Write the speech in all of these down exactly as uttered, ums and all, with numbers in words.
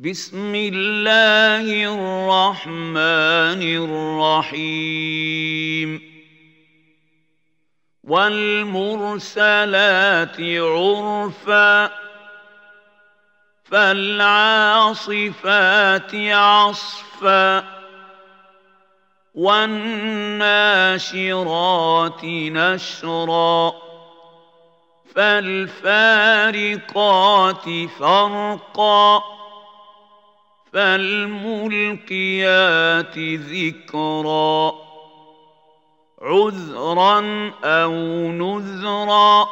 بسم الله الرحمن الرحيم والمرسلات عرفا فالعاصفات عصفا والناشرات نشرا فالفارقات فرقا فالملقيات ذكرا عذرا أو نذرا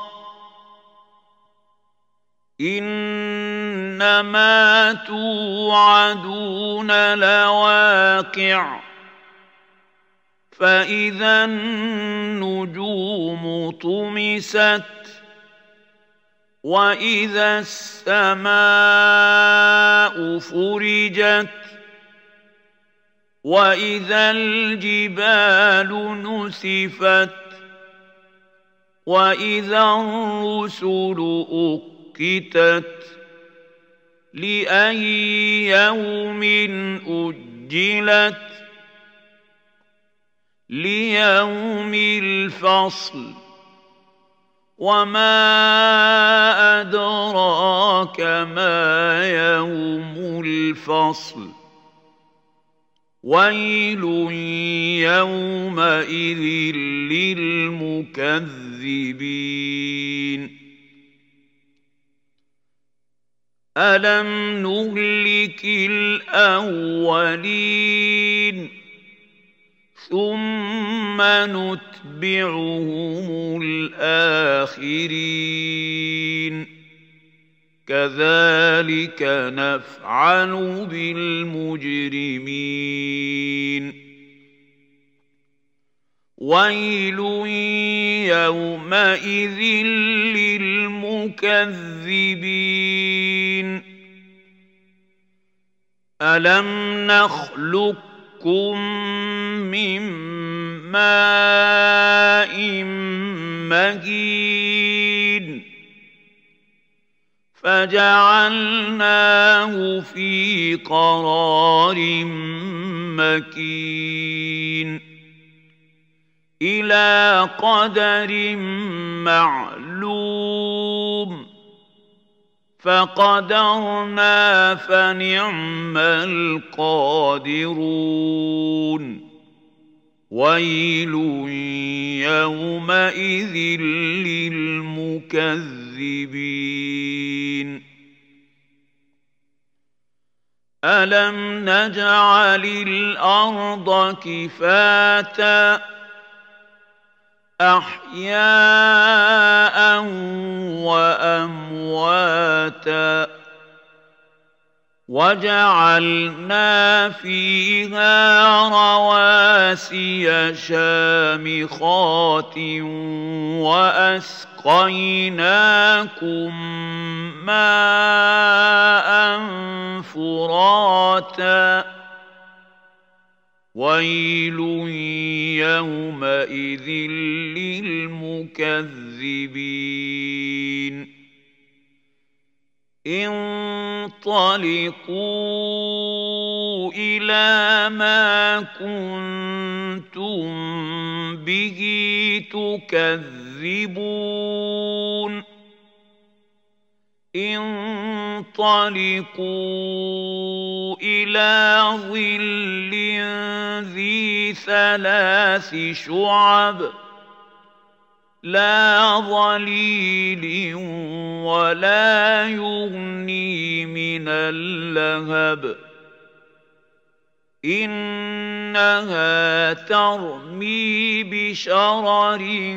إنما توعدون لواقع فإذا النجوم طمست وإذا السماء فرجت وإذا الجبال نسفت وإذا الرسل أقتت لأي يوم أجلت ليوم الفصل وما أدراك ما يوم الفصل ويل يومئذ للمكذبين ألم نهلك الأولين ثم نتبعهم الآخرين كذلك نفعل بالمجرمين ويل يومئذ للمكذبين ألم نخلقكم من ماء مهين فجعلناه في قرار مكين إلى قدر معلوم فقدرنا فنعم القادرون ويل يومئذ للمكذبين ألم نجعل الأرض كفاتا أحياء وأمواتا وجعلنا فيها رواسي شامخات وأسقيناكم ماء فراتا ويل يومئذ للمكذبين انطلقوا إلى ما كنتم به تكذبون انطلقوا إلى ظل ذي ثلاث شعب لا ظليل ولا يغني من اللهب إنها ترمي بشرر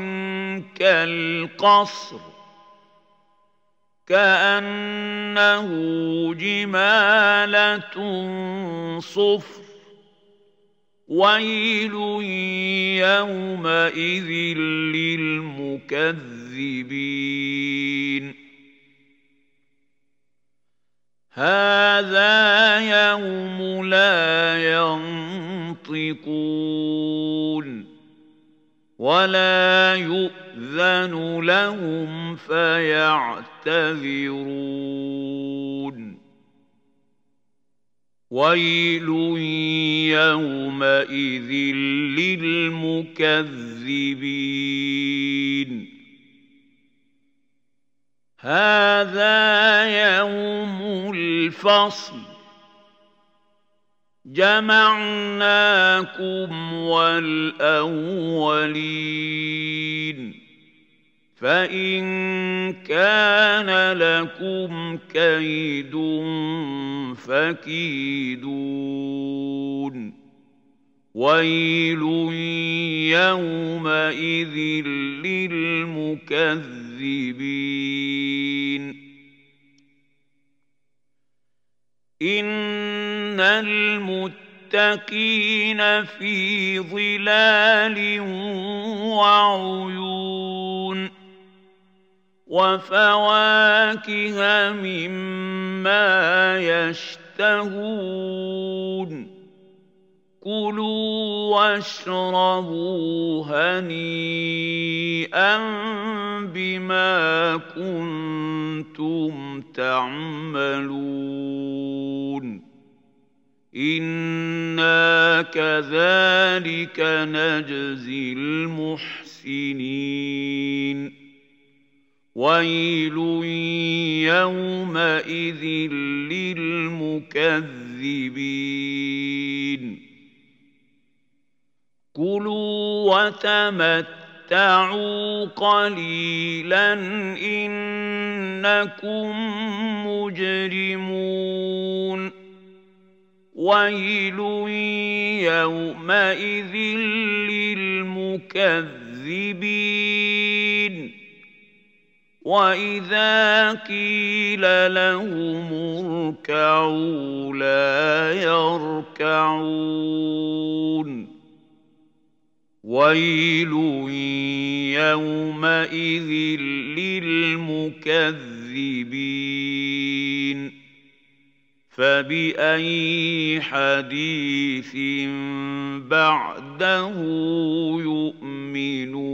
كالقصر كأنه جمالة صفر ويل يومئذ للمكذبين هذا يوم لا ينطقون ولا يؤذن لهم فيعتذرون ويل يومئذ للمكذبين هذا يوم الفصل جمعناكم والأولين فإن كان لكم كيد فكيدون ويل يومئذ للمكذبين إن المتقين في ظلال وعيون وفواكه مما يشتهون كلوا واشربوا هنيئا بما كنتم تعملون إنا كذلك نجزي المحسنين ويل يومئذ للمكذبين كلوا وتمتعوا قليلا إنكم مجرمون ويل يومئذ للمكذبين وإذا قيل لهم اركعوا لا يركعون ويل يومئذ للمكذبين فبأي حديث بعده يؤمنون